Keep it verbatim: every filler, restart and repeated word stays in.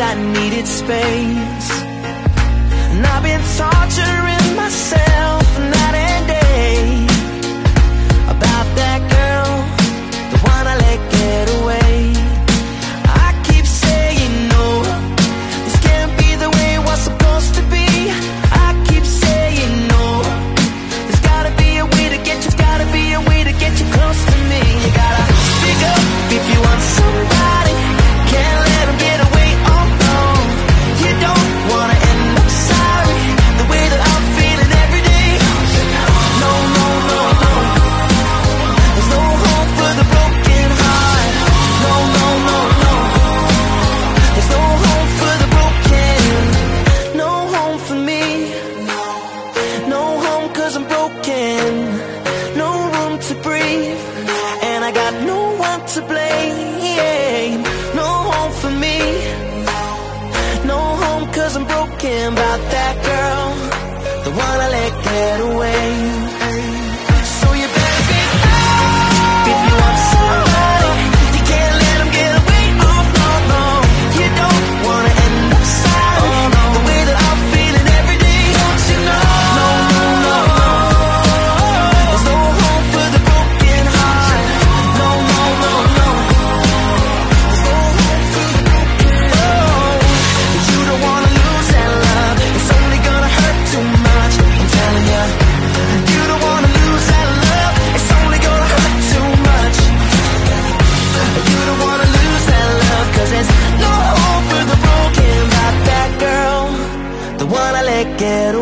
I needed space. And I've been torturing myself night and day about that girl, the one I let get away. I keep saying no, this can't be the way it was supposed to be. I keep saying no, there's gotta be a way to get you, gotta be a way to get you close to me. You gotta speak up if you want somebody, can't let them get away. Oh no, you don't wanna end up sorry, the way that I'm feeling every day. No, no, no, no, there's no hope for the broken heart. No, no, no, no, there's no hope for the broken. No home for me, no home 'cause I'm broken. No room to breathe, and I got no one to blame. No home for me, no home 'cause I'm broken about that girl, the one I let get away. So you better be up if you want somebody, you can't let them get away. Oh no, no, you don't wanna end up sorry, the way that I'm feeling every day. Don't you know? No, no, no, no, there's no hope for the broken heart. No, no, no, no, there's no hope for the broken heart. Oh, you don't wanna lose that love, it's only gonna hurt too much. I'm telling ya, you don't wanna lose that love, it's only gonna hurt too much. You don't wanna lose that love, 'cause there's no hope for the broken about that girl, the one I let get away.